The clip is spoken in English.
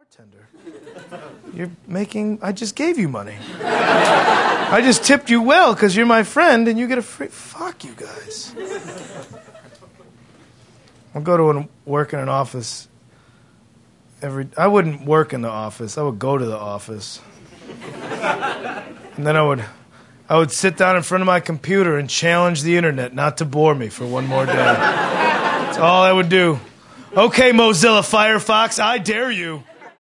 Bartender. I just gave you money. I just tipped you well because you're my friend and you get a free... Fuck you guys. I'll go to work in an office I wouldn't work in the office. I would go to the office. And then I would sit down in front of my computer and challenge the internet not to bore me for one more day. That's all I would do. Okay, Mozilla Firefox, I dare you.